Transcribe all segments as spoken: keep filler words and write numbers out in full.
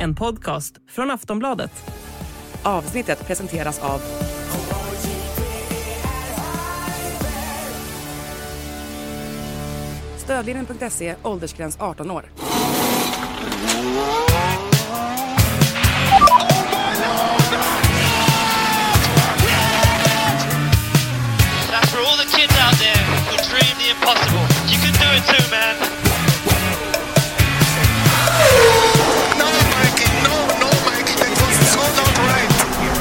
en podcast från Aftonbladet. Avsnittet presenteras av Stödlinjen punkt se, åldersgräns arton år. That's for all the kids out there who dream the impossible. You can do it too, man. No, Mikey, no, no, Mikey, that was so not right.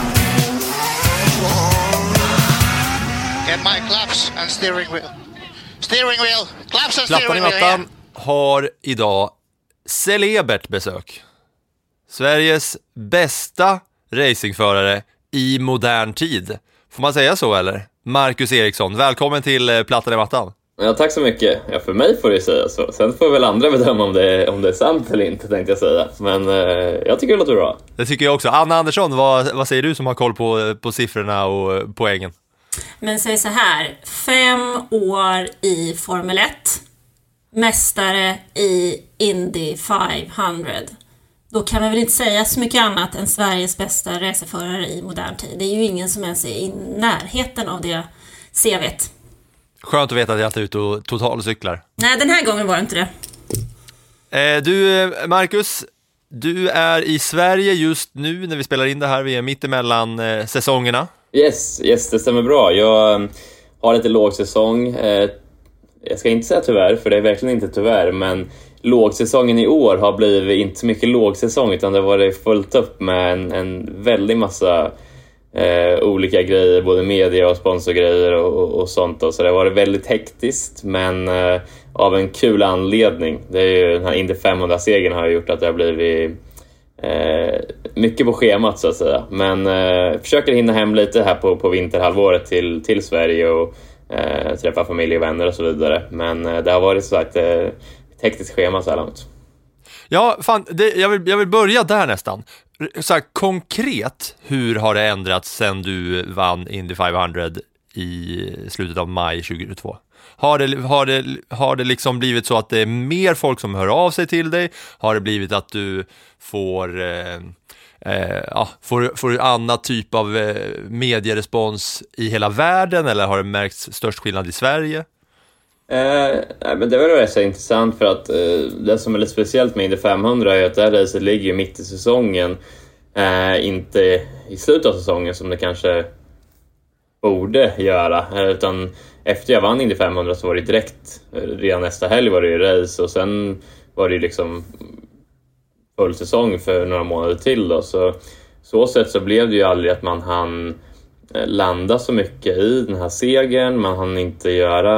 Get my claps and steering wheel. Steering wheel, claps and Plattan i steering wheel. mattan Yeah. har idag celebert besök. Sveriges bästa racingförare i modern tid. Får man säga så eller? Marcus Eriksson, välkommen till eh, Plattan i mattan. Ja, tack så mycket. Ja, för mig får det säga så. Sen får väl andra bedöma om det, om det är sant eller inte, tänkte jag säga. Men eh, jag tycker det låter bra. Det tycker jag också. Anna Andersson, vad, vad säger du som har koll på, på siffrorna och poängen? Men säg så här, fem år i Formel ett, mästare i Indy femhundra. Då kan man väl inte säga så mycket annat än Sveriges bästa racerförare i modern tid. Det är ju ingen som ens är i närheten av det C V:t. Skönt att veta att jag är ute och totalcyklar. Nej, den här gången var det inte det. Eh, du, Marcus, du är i Sverige just nu när vi spelar in det här. Vi är mitt emellan eh, säsongerna. Yes, yes, det stämmer bra. Jag um, har lite låg säsong. Eh, jag ska inte säga tyvärr, för det är verkligen inte tyvärr. Men lågsäsongen i år har blivit inte så mycket lågsäsong, utan det har varit fullt upp med en, en väldig massa eh, olika grejer. Både media och sponsorgrejer och, och, och sånt. Då. Så det har varit väldigt hektiskt, men eh, av en kul anledning. Det är ju den här Indy femhundra-segern har gjort att det har blivit Eh, mycket på schemat så att säga, men eh, försöker hinna hem lite här på, på vinterhalvåret till, till Sverige och eh, träffa familj och vänner och så vidare, men eh, det har varit så sagt eh, ett hektiskt schema så här långt. Ja, fan, det, jag, vill, jag vill börja där nästan. Så här, konkret, hur har det ändrats sen du vann Indy femhundra i slutet av maj tjugohundratvå? Har det, har, det, har det liksom blivit så att det är mer folk som hör av sig till dig? Har det blivit att du får, eh, eh, ja, får, får annat typ av eh, medierespons i hela världen? Eller har det märkts störst skillnad i Sverige? Eh, nej, men det var rätt så intressant, för att eh, det som är lite speciellt med Indy femhundra är att det här racet ligger ju mitt i säsongen. Eh, inte i slutet av säsongen som det kanske borde göra, utan efter jag vann Indy femhundra så var det direkt, redan nästa helg var det ju race, och sen var det ju liksom full säsong för några månader till då. Så så sätt så blev det ju aldrig att man hann landa så mycket i den här segern. Man hann inte göra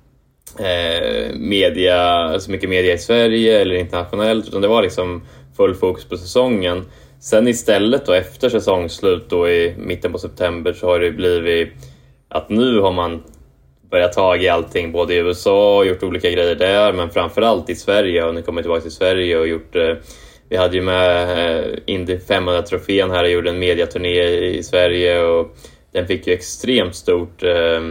eh, media, så mycket media i Sverige eller internationellt, utan det var liksom full fokus på säsongen. Sen istället då efter säsongslut då i mitten på september så har det blivit att nu har man börjat ta i allting, både i U S A och gjort olika grejer där, men framförallt i Sverige. Och nu kommer jag tillbaka till Sverige och gjort, eh, vi hade ju med eh, Indy femhundra-trofén här och gjorde en mediaturné i, i Sverige, och den fick ju extremt stort eh,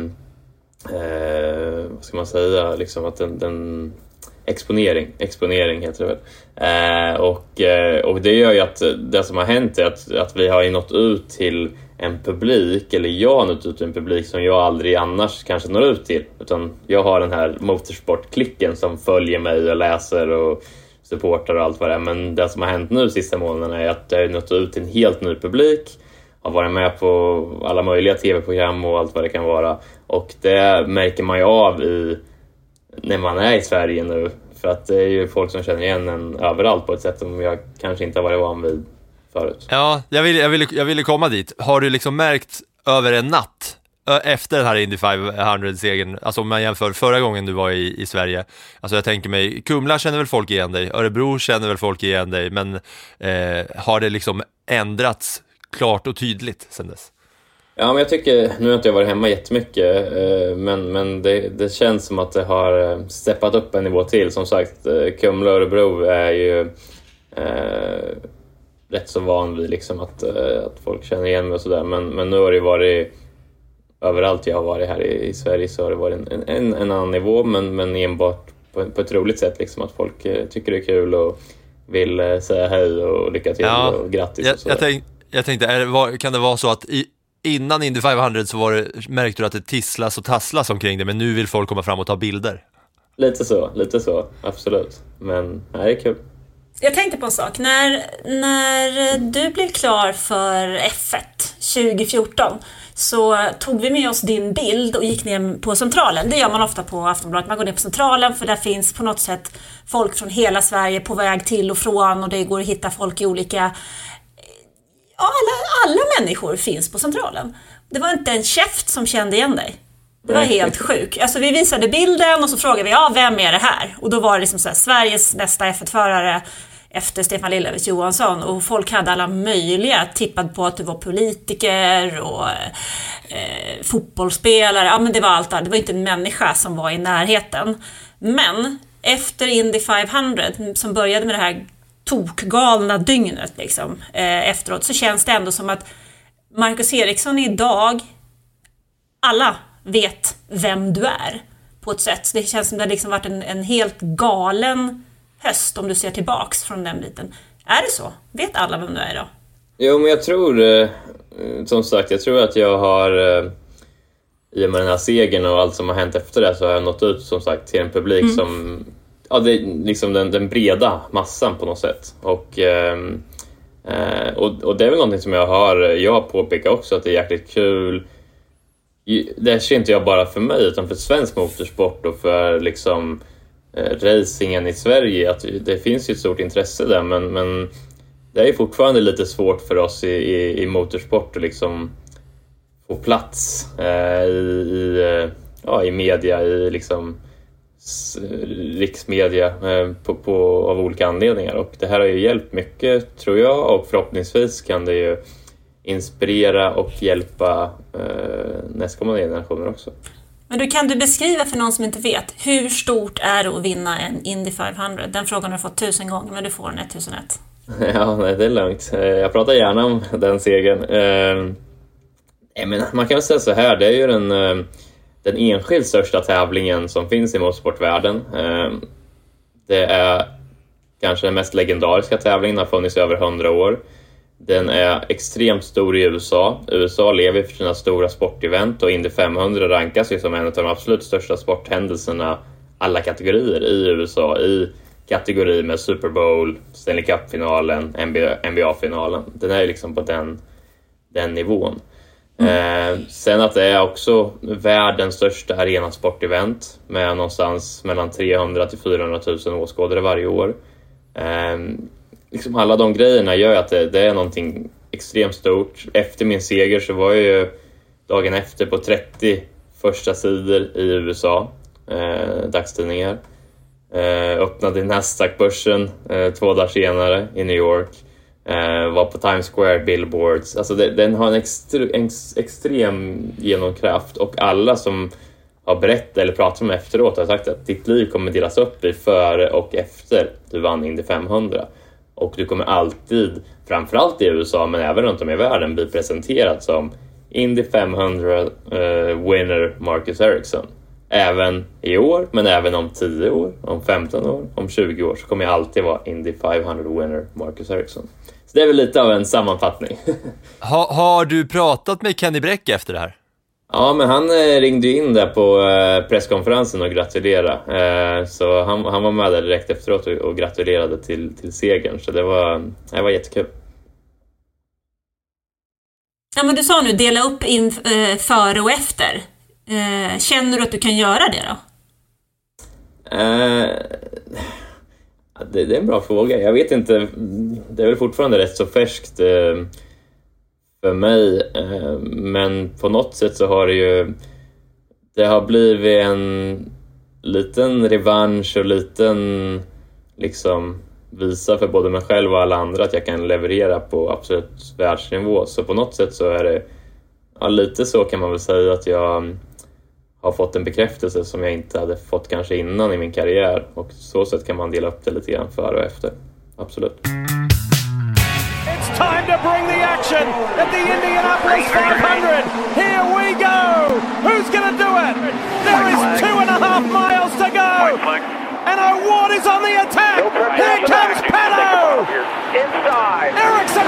eh, vad ska man säga, liksom att den, den exponering, exponering heter det väl. Eh, och, eh, och det gör ju att det som har hänt är att, att vi har nått ut till en publik, eller jag har nått ut till en publik som jag aldrig annars kanske når ut till, utan jag har den här motorsportklicken som följer mig och läser och supportar och allt vad det är. Men det som har hänt nu sista månaderna är att jag har nått ut till en helt ny publik, har varit med på alla möjliga tv-program och allt vad det kan vara, och det märker man ju av i när man är i Sverige nu, för att det är ju folk som känner igen en överallt på ett sätt som jag kanske inte har varit van vid förut. Ja, jag ville, jag ville, jag ville komma dit. Har du liksom märkt över en natt efter den här Indy femhundra-segern, alltså om man jämför förra gången du var i, i Sverige, alltså jag tänker mig, Kumla känner väl folk igen dig, Örebro känner väl folk igen dig, men eh, har det liksom ändrats klart och tydligt sen dess? Ja, men jag tycker, nu har inte jag varit hemma jättemycket, eh, men, men det, det känns som att det har steppat upp en nivå till. Som sagt, eh, Kumla och Örebro är ju eh, rätt så van vid liksom att, eh, att folk känner igen mig och sådär, men, men nu har det varit överallt jag har varit här i, i Sverige, så har det varit en, en, en annan nivå, men, men enbart på, på ett roligt sätt liksom, att folk eh, tycker det är kul och vill eh, säga hej och lycka till Ja, och grattis jag, och så. jag, tänk, jag tänkte, är det, var, kan det vara så att i, innan Indy femhundra så var det, märkte du att det tisslas och tasslas omkring det, men nu vill folk komma fram och ta bilder? Lite så, lite så, absolut. Men nej, det är kul. Jag tänkte på en sak. När, när du blev klar för F ett tjugo fjorton så tog vi med oss din bild och gick ner på Centralen. Det gör man ofta på Aftonbladet. Man går ner på Centralen för där finns på något sätt folk från hela Sverige på väg till och från och det går att hitta folk i olika... Ja, alla, alla människor finns på Centralen. Det var inte en käft som kände igen dig. Det var helt sjukt. Alltså vi visade bilden och så frågade vi, ja, vem är det här? Och då var det liksom så här, Sveriges nästa F ett-förare efter Stefan Lillövitz Johansson. Och folk hade alla möjliga tippad på att du var politiker och eh, fotbollsspelare. Ja, men det var allt där. Det var inte en människa som var i närheten. Men efter Indy femhundra som började med det här tokgalna dygnet liksom, eh, efteråt så känns det ändå som att Marcus Ericsson idag, alla vet vem du är på ett sätt. Så det känns som det har liksom varit en, en helt galen höst om du ser tillbaks från den biten. Är det så? Vet alla vem du är idag? Jo, men jag tror, eh, som sagt, jag tror att jag har, eh, i och med den här segern och allt som har hänt efter det, så har jag nått ut, som sagt, till en publik mm. som, ja, det är liksom den, den breda massan på något sätt. Och, eh, och, och det är väl någonting som jag har, jag har påpekat också, att det är jäkligt kul. Det ser inte jag bara för mig utan för svensk motorsport och för liksom eh, racingen i Sverige, att det finns ju ett stort intresse där, men, men det är fortfarande lite svårt för oss i, i, i motorsport att liksom få plats eh, i, i, ja, i media, i liksom riksmedia eh, på, på, av olika anledningar, och det här har ju hjälpt mycket, tror jag, och förhoppningsvis kan det ju inspirera och hjälpa eh, nästkommande generationer också. Men du, kan du beskriva för någon som inte vet, hur stort är det att vinna en Indy femhundra? Den frågan har du fått tusen gånger, men du får den tusen ett. Ja, nej, det är lugnt. Jag pratar gärna om den segern. Eh, men man kan väl säga så här, det är ju den, den enskilt största tävlingen som finns i motorsportvärlden. Eh, det är kanske den mest legendariska tävlingen, har funnits i över hundra år. Den är extremt stor i U S A. U S A lever för sina stora sportevent och Indy femhundra rankas ju som en av de absolut största sporthändelserna alla kategorier i U S A. I kategori med Super Bowl, Stanley Cup-finalen, N B A-finalen. Den är liksom på den, den nivån. Mm. Eh, sen att det är också världens största arenasportevent med någonstans mellan trehundra till fyrahundratusen åskådare varje år. Eh, Liksom alla de grejerna gör att det, det är någonting extremt stort. Efter min seger så var jag ju dagen efter på trettio första sidor i U S A, eh, dagstidningar. Eh, öppnade Nasdaq-börsen eh, två dagar senare i New York. Eh, var på Times Square, billboards. Alltså det, den har en, extre, en extrem genomkraft, och alla som har berättat eller pratat med efteråt har sagt att ditt liv kommer delas upp i före och efter du vann Indy femhundra. Och du kommer alltid, framförallt i U S A men även runt om i världen, bli presenterad som Indy femhundra uh, winner Marcus Ericsson. Även i år, men även om tio år, om femton år, om tjugo år så kommer jag alltid vara Indy femhundra winner Marcus Ericsson. Så det är väl lite av en sammanfattning. ha, har du pratat med Kenny Bräck efter det här? Ja, men han eh, ringde in där på eh, presskonferensen och gratulerade. Eh, så han, han var med där direkt efteråt och, och gratulerade till, till segern. Så det var, det var jättekul. Ja, men du sa nu dela upp in eh, före och efter. Eh, känner du att du kan göra det då? Eh, det, det är en bra fråga. Jag vet inte. Det är väl fortfarande rätt så färskt eh, för mig, men på något sätt så har det ju det har blivit en liten revansch och liten liksom visa för både mig själv och alla andra att jag kan leverera på absolut världsnivå. Så på något sätt så är det, ja, lite så kan man väl säga att jag har fått en bekräftelse som jag inte hade fått kanske innan i min karriär, och så sätt kan man dela upp det lite grann före och efter. Absolut. Time to bring the action at the Indianapolis five hundred. Here we go. Who's going to do it? There is two and a half miles to go. And O'Ward is on the attack. Here comes Pato.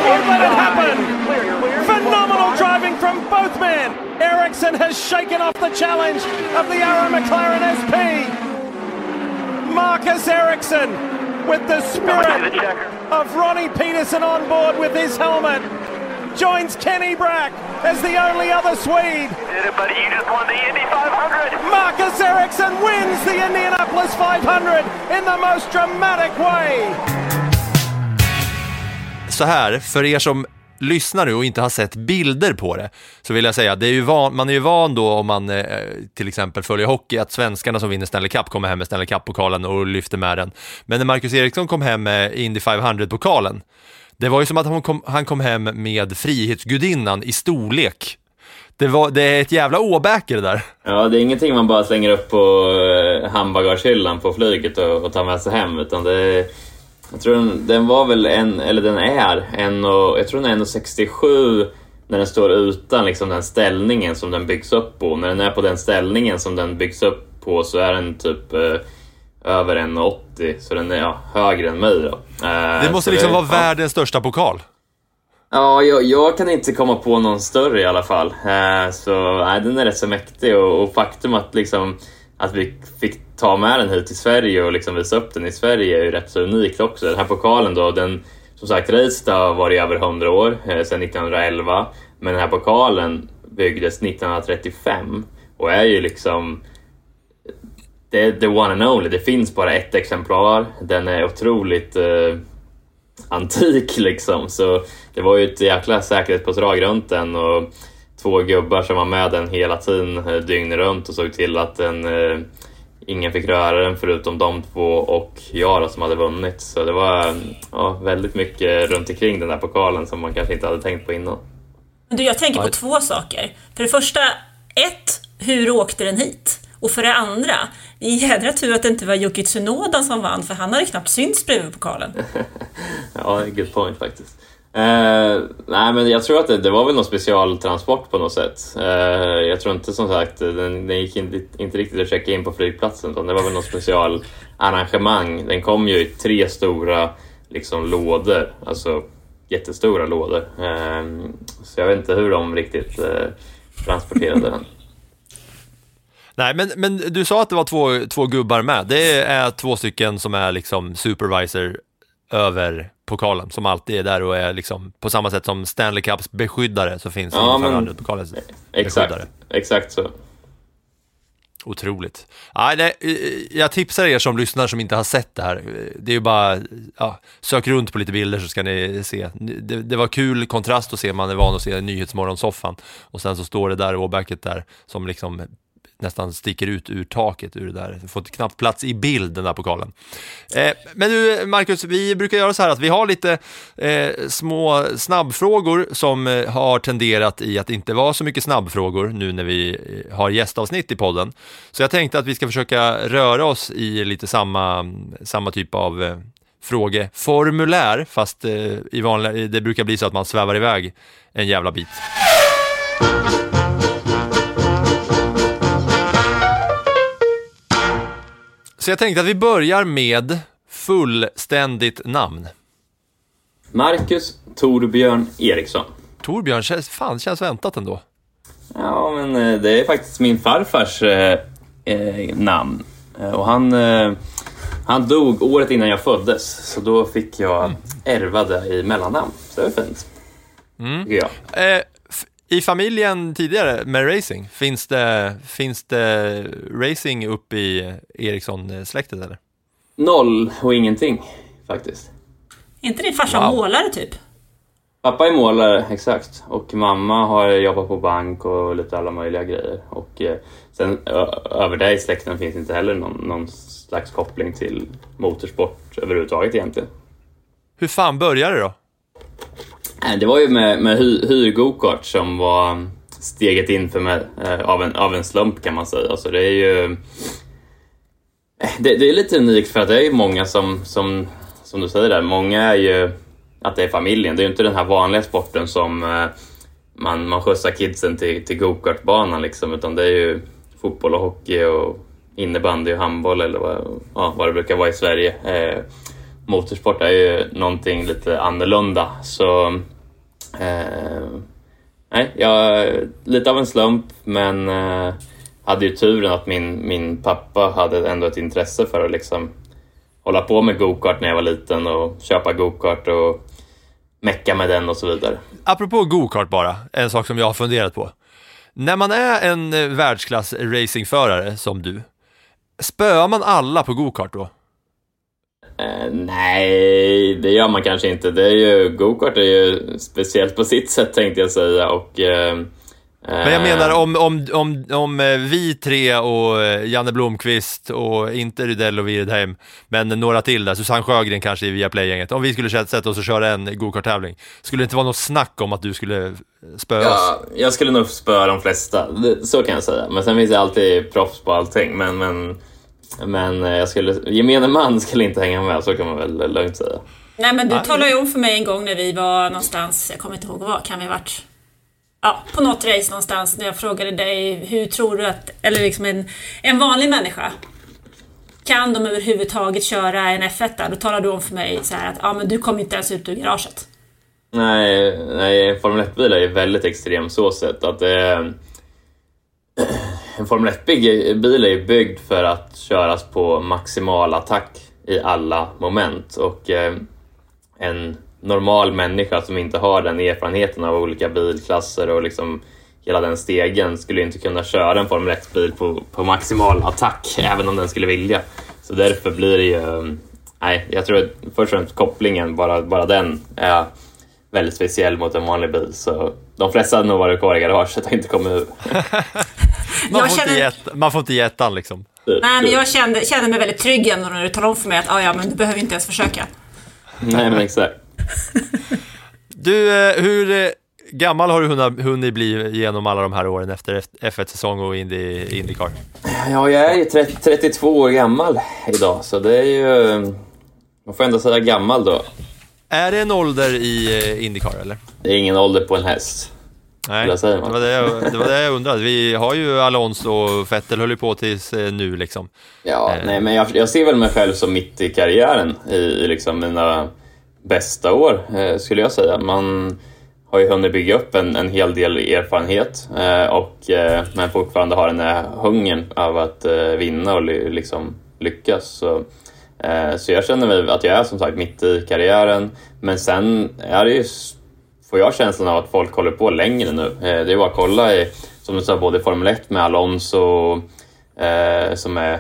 won't let it happen. Phenomenal driving from both men. Ericsson has shaken off the challenge of the Arrow McLaren S P. Marcus Ericsson with the spirit of Ronnie Peterson on board with his helmet joins Kenny Brack as the only other Swede. Did it, buddy. You just won the Indy five hundred. Marcus Ericsson wins the Indianapolis five hundred in the most dramatic way. Så här, för er som lyssnar nu och inte har sett bilder på det, så vill jag säga, det är ju van, man är ju van då om man eh, till exempel följer hockey, att svenskarna som vinner Stanley Cup kommer hem med Stanley Cup-pokalen och lyfter med den. Men när Marcus Ericsson kom hem med Indy five hundred-pokalen, det var ju som att han kom, han kom hem med Frihetsgudinnan i storlek. Det, var, det är ett jävla åbäke det där. Ja, det är ingenting man bara slänger upp på handbagagehyllan på flyget och, och tar med sig hem, utan det är, jag tror den, den var väl en, eller den är en och, jag tror den är en sextiosju när den står utan liksom den ställningen som den byggs upp på. När den är på den ställningen som den byggs upp på så är den typ eh, över en åttio, så den är ja, högre än mig då. Eh, det måste liksom det, vara ja. världens största pokal. Ja, jag, jag kan inte komma på någon större i alla fall. Eh, så nej, den är rätt så mäktig och, och faktum att liksom att vi fick ta med den hit till Sverige och liksom visa upp den i Sverige är ju rätt så unikt också. Den här pokalen då, den som sagt racet har varit över hundra år, eh, sedan nittonhundraelva. Men den här pokalen byggdes nittonhundratrettiofem och är ju liksom det är the one and only. Det finns bara ett exemplar. Den är otroligt eh, antik liksom. Så det var ju ett jäkla säkerhetspådrag runt den och två gubbar som var med den hela tiden dygnet runt och såg till att den, eh, ingen fick röra den förutom de två och jag då, som hade vunnit. Så det var ja, väldigt mycket runt omkring den där pokalen som man kanske inte hade tänkt på innan. Du, jag tänker på två saker. För det första, ett, hur åkte den hit? Och för det andra, det är jädra tur att det inte var Yuki Tsunoda som vann, för han hade knappt synts bredvid pokalen. Ja, good point faktiskt. Uh, nej, men jag tror att det, det var väl någon specialtransport på något sätt. Uh, jag tror inte som sagt den, den gick inte, inte riktigt att checka in på flygplatsen, utan det var väl någon specialarrangemang. Den kom ju i tre stora liksom lådor, alltså jättestora lådor. Uh, så jag vet inte hur de riktigt uh, transporterade den. Nej, men, men du sa att det var två, två gubbar med. Det är två stycken som är liksom supervisor över pokalen, som alltid är där och är liksom på samma sätt som Stanley Cups beskyddare, så finns ja, det men, pokalens exakt, beskyddare. Exakt så. Otroligt. Ja, det, jag tipsar er som lyssnar som inte har sett det här. Det är ju bara, ja, sök runt på lite bilder så ska ni se. Det, det var kul kontrast att se, man är van att se Nyhetsmorgonsoffan och sen så står det där åbäcket där som liksom nästan sticker ut ur taket ur det där. Det får knappt plats i bild, den där pokalen. Eh, men nu, Marcus, vi brukar göra så här att vi har lite eh, små snabbfrågor som eh, har tenderat i att inte vara så mycket snabbfrågor nu när vi eh, har gästavsnitt i podden. Så jag tänkte att vi ska försöka röra oss i lite samma, samma typ av eh, frågeformulär, fast eh, i vanliga, det brukar bli så att man svävar iväg en jävla bit. Så jag tänkte att vi börjar med fullständigt namn. Marcus Torbjörn Eriksson. Torbjörn, känns, fan, känns väntat ändå. Ja, men det är faktiskt min farfars eh, eh, namn. Och han, eh, han dog året innan jag föddes. Så då fick jag mm. ärva det i mellannamn. Så det är fint. Mm. Ja. Eh, f- I familjen tidigare med racing, finns det, finns det racing upp i Eriksson-släktet eller? Noll och ingenting faktiskt. Är inte din farsa wow. målare typ? Pappa är målare, exakt. Och mamma har jobbat på bank och lite alla möjliga grejer. Och eh, sen ö- över det i släkten finns inte heller någon, någon slags koppling till motorsport överhuvudtaget egentligen. Hur fan började det då? Det var ju med, med hy, hyr-go-kart som var steget in för mig eh, av, en, av en slump kan man säga. Alltså det är ju det, det är lite unikt för att det är många som, som, som du säger där, många är ju att det är familjen. Det är ju inte den här vanliga sporten som eh, man, man skjutsar kidsen till, till go-kartbanan liksom, utan det är ju fotboll och hockey och innebandy och handboll eller vad, ja, vad det brukar vara i Sverige. Eh, motorsport är ju någonting lite annorlunda, så Eh, nej, jag lite av en slump, men eh, hade ju turen att min, min pappa hade ändå ett intresse för att liksom hålla på med go-kart när jag var liten och köpa go-kart och mecka med den och så vidare. Apropå go-kart bara, en sak som jag har funderat på. När man är en eh, världsklass racingförare som du, spöar man alla på go-kart då? Eh, nej, det gör man kanske inte. Det är ju, go-kart är ju speciellt på sitt sätt, tänkte jag säga. Och, eh, Men jag menar om, om, om, om vi tre och Janne Blomqvist och inte Rydell och Wiredheim, men några till där, Susanne Sjögren kanske i Viaplay-gänget, om vi skulle sätta oss och köra en go-kart-tävling, skulle det inte vara något snack om att du skulle spöa ja, oss? Jag skulle nog spöa de flesta, så kan jag säga. Men sen finns det alltid proffs på allting. Men, men, men jag skulle, gemene man skulle inte hänga med, så kan man väl lugnt säga. Nej, men du talade ju om för mig en gång när vi var någonstans, jag kommer inte ihåg vad, kan vi ha varit... Ja, på något race någonstans när jag frågade dig, hur tror du att, eller liksom en, en vanlig människa, kan de överhuvudtaget köra en F ett? Då talade du om för mig så här att ja, men du kommer inte ens ut ur garaget. Nej, nej, en Formel ett-bil är väldigt extrem så sätt att eh, en Formel ett-bil är ju byggd för att köras på maximal attack i alla moment, och eh, en normal människa som inte har den erfarenheten av olika bilklasser och liksom hela den stegen skulle inte kunna köra en Formel ett-bil på, på maximal attack, även om den skulle vilja. Så därför blir det ju... Nej, jag tror att först och främst kopplingen, bara, bara den är väldigt speciell mot en vanlig bil. Så de flesta hade nog varit kvar i garaget och inte kommit ur. man, får känner... inte gätta, man får inte ge ettan liksom. Nej, men jag kände, kände mig väldigt trygg ändå när du talade om för mig att ah, ja, men du behöver inte ens försöka. Nej, men exakt. Du, hur gammal har du hunnit, hunnit bli genom alla de här åren efter F ett-säsong och Indy, IndyCar? Ja, jag är ju trettiotvå år gammal idag, så det är ju... Man får ändå säga gammal då. Är det en ålder i IndyCar, eller? Det är ingen ålder på en häst. Nej, det var det, jag, det var det jag undrade. Vi har ju Alonso och Vettel höll ju på tills nu liksom. Ja, eh. nej, men jag, jag ser väl mig själv som mitt i karriären i, i liksom mina bästa år, eh, skulle jag säga. Man har ju hunnit bygga upp en, en hel del erfarenhet eh, och eh, men fortfarande har den här hungern av att eh, vinna och li, liksom lyckas. Så, eh, så jag känner mig att jag är som sagt mitt i karriären, men sen är det ju, får jag känslan av att folk håller på längre nu. Eh, det är bara att kolla i, som du sa, både Formel ett med Alonso eh, som är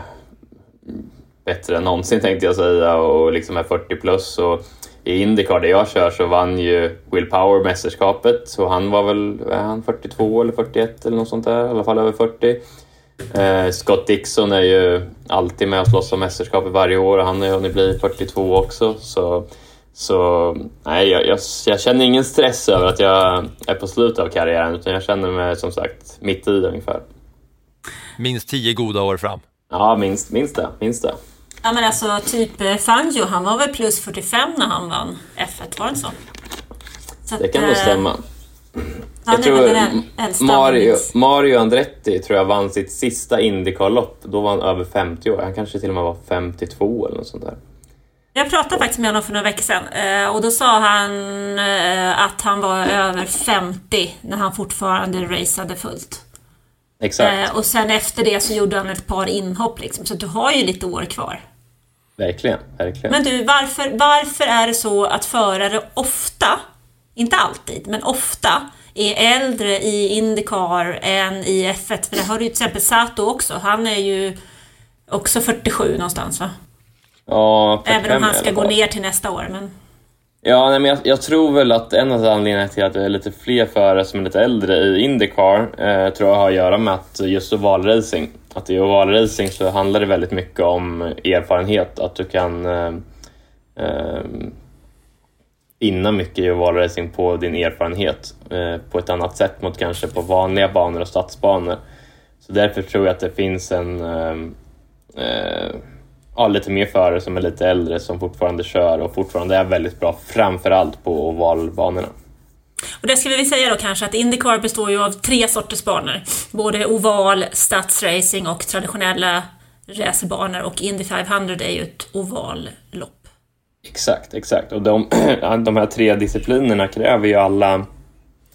bättre än någonsin, tänkte jag säga, och liksom är fyrtio plus, och i IndyCar där jag kör så vann ju Will Power mästerskapet, så han var väl är han fyrtiotvå eller fyrtioett eller något sånt där, i alla fall över fyrtio. Eh, Scott Dixon är ju alltid med och slåss om mästerskapet varje år, och han är ju bli fyrtiotvå också, så, så nej, jag, jag, jag känner ingen stress över att jag är på slutet av karriären, utan jag känner mig som sagt mitt i ungefär. Minst tio goda år fram. Ja, minst, minst det, minst det. Ja, men alltså typ Fangio, han var väl plus fyrtiofem när han vann F ett, var det så? så det att, kan nog stämma. Han jag är tror väl den äldsta. Mario, Mario Andretti tror jag vann sitt sista IndyCar-lopp. Då var han över femtio år. Han kanske till och med var femtiotvå eller något sånt där. Jag pratade faktiskt med honom för några veckor sedan, och då sa han att han var över femtio när han fortfarande raceade fullt. Exakt. Och sen efter det så gjorde han ett par inhopp liksom, så du har ju lite år kvar. Verkligen, verkligen. Men du, varför, varför är det så att förare ofta, inte alltid, men ofta är äldre i IndyCar än i F ett? För det har du ju till exempel Sato också. Han är ju också fyrtiosju någonstans, va? Ja, även om han ska gå ner till nästa år, men... Ja, nej, men jag, jag tror väl att en av anledningarna till att det är lite fler förare som är lite äldre i IndyCar eh, tror jag har att göra med att just ovalracing. Att i ovalracing så handlar det väldigt mycket om erfarenhet. Att du kan eh, eh, vinna mycket i ovalracing på din erfarenhet eh, på ett annat sätt mot kanske på vanliga banor och stadsbanor. Så därför tror jag att det finns en... Eh, eh, Ja, lite mer förare som är lite äldre som fortfarande kör och fortfarande är väldigt bra, framförallt på ovalbanorna. Och det skulle vi säga då kanske att IndyCar består ju av tre sorters banor. Både oval, stadsracing och traditionella racerbanor, och Indy femhundra är ju ett ovallopp. Exakt, exakt. Och de, de här tre disciplinerna kräver ju alla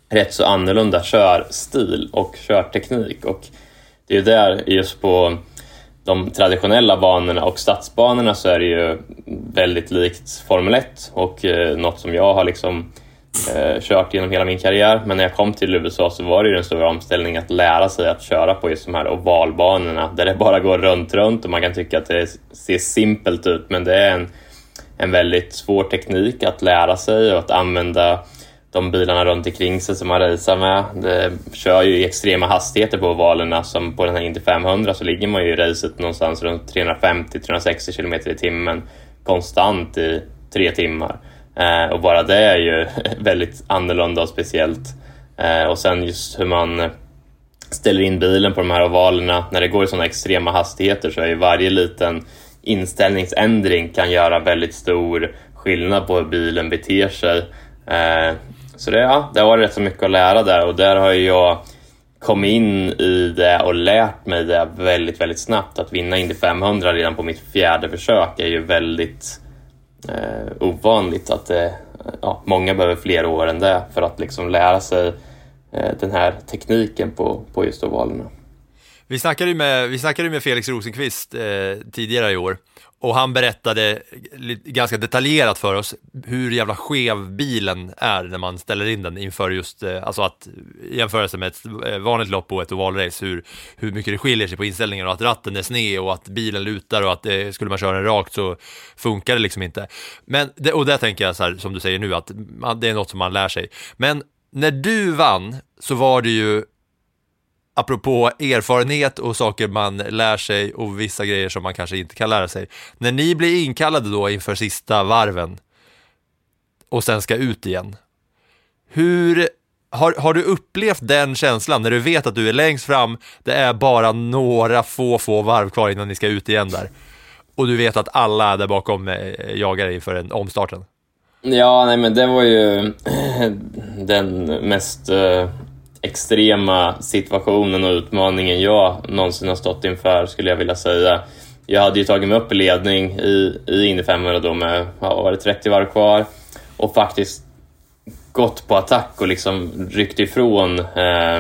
rätt så annorlunda körstil och körteknik. Och det är ju där just på de traditionella banorna och stadsbanorna så är det ju väldigt likt Formel ett och eh, något som jag har liksom eh, kört genom hela min karriär. Men när jag kom till U S A så var det ju en stor omställning att lära sig att köra på just de här ovalbanorna där det bara går runt runt och man kan tycka att det ser simpelt ut, men det är en, en väldigt svår teknik att lära sig och att använda de bilarna runt omkring sig som man racear med. Det kör ju i extrema hastigheter på ovalerna, som på den här Indy femhundra så ligger man ju i racet någonstans runt trehundrafemtio till trehundrasextio kilometer i timmen konstant i tre timmar. Eh, och bara det är ju väldigt annorlunda och speciellt. Eh, och sen just hur man ställer in bilen på de här ovalerna. När det går i sådana extrema hastigheter så är ju varje liten inställningsändring kan göra väldigt stor skillnad på hur bilen beter sig. Eh, så det, ja, det var rätt så mycket att lära där, och där har jag kommit in i det och lärt mig det väldigt, väldigt snabbt. Att vinna Indy femhundra redan på mitt fjärde försök är ju väldigt eh, ovanligt. Att det, ja, många behöver fler år än det för att liksom lära sig eh, den här tekniken på, på just ovalerna. Vi snackade ju med, vi snackade ju med Felix Rosenqvist eh, tidigare i år, och han berättade ganska detaljerat för oss hur jävla skev bilen är när man ställer in den inför just, eh, alltså att jämföra med ett vanligt lopp och ett ovalrace, hur, hur mycket det skiljer sig på inställningen, och att ratten är sned och att bilen lutar, och att eh, skulle man köra den rakt så funkar det liksom inte. Men det, och där tänker jag så här, som du säger nu, att man, det är något som man lär sig. Men när du vann så var det ju, apropå erfarenhet och saker man lär sig och vissa grejer som man kanske inte kan lära sig. När ni blir inkallade då inför sista varven och sen ska ut igen. Hur har, har du upplevt den känslan när du vet att du är längst fram, det är bara några få få varv kvar innan ni ska ut igen där, och du vet att alla där bakom jagar inför en omstarten? Ja, nej men det var ju den mest uh, extrema situationen och utmaningen jag någonsin har stått inför, skulle jag vilja säga. Jag hade ju tagit mig upp i ledning i, i Indy femhundra då med, ja, var det trettio varv kvar, och faktiskt gått på attack och liksom ryckt ifrån eh,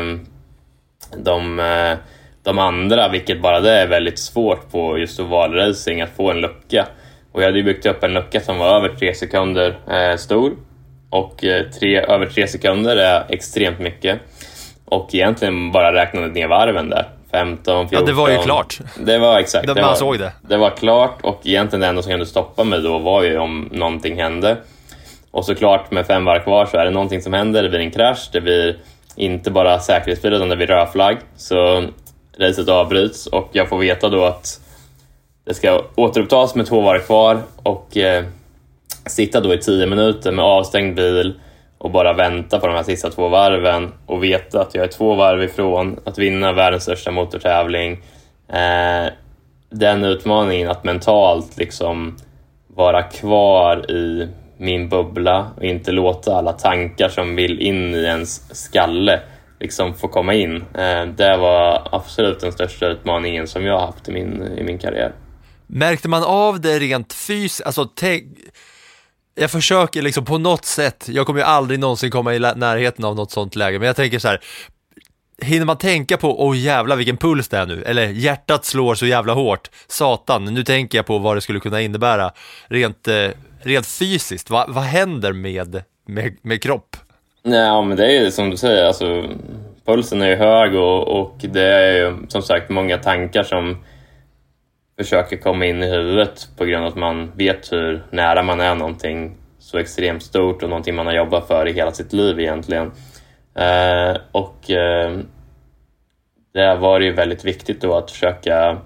de, eh, de andra, vilket bara det är väldigt svårt på just ovalracing att få en lucka. Och jag hade ju byggt upp en lucka som var över tre sekunder eh, stor, och eh, tre, över tre sekunder är extremt mycket. Och egentligen bara räknade ner varven där. femton, fjorton. Ja, det var ju klart. Det var exakt. Det, det man var, såg det. Det var klart, och egentligen det enda som kunde stoppa mig då var ju om någonting hände. Och såklart med fem varv kvar så är det någonting som händer. Det blir en krasch, det blir inte bara säkerhetsbil utan det blir rödflagg. Så racet avbryts, och jag får veta då att det ska återupptas med två varv kvar, och eh, sitta då i tio minuter med avstängd bil och bara vänta på de här sista två varven och veta att jag är två varv ifrån att vinna världens största motortävling. Eh, den utmaningen att mentalt liksom vara kvar i min bubbla och inte låta alla tankar som vill in i ens skalle liksom få komma in. Eh, det var absolut den största utmaningen som jag har haft i min, i min karriär. Märkte man av det rent fysiskt? Alltså, tänk... Jag försöker liksom på något sätt, jag kommer ju aldrig någonsin komma i närheten av något sånt läge, men jag tänker så här, hinner man tänka på, åh jävla vilken puls det är nu, eller hjärtat slår så jävla hårt, satan, nu tänker jag på vad det skulle kunna innebära rent, eh, rent fysiskt, Va, vad händer med, med, med kropp? Ja, men det är ju som du säger, alltså, pulsen är ju hög, och, och det är ju som sagt många tankar som försöker komma in i huvudet på grund av att man vet hur nära man är någonting så extremt stort och någonting man har jobbat för i hela sitt liv egentligen. Eh, och eh, det var ju väldigt viktigt då att försöka,